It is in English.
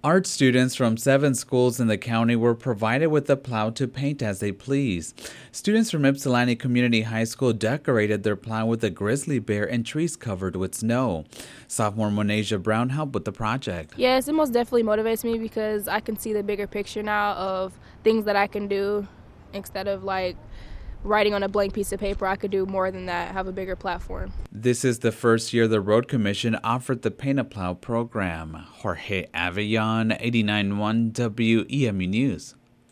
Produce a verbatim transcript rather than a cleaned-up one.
Art students from seven schools in the county were provided with a plow to paint as they please. Students from Ypsilanti Community High School decorated their plow with a grizzly bear and trees covered with snow. Sophomore Monasia Brown helped with the project. Yes, it most definitely motivates me because I can see the bigger picture now of things that I can do instead of like writing on a blank piece of paper. I could do more than that, have a bigger platform. This is the first year the Road Commission offered the Paint a Plow program. Jorge Avillon, eighty-nine point one W E M U News.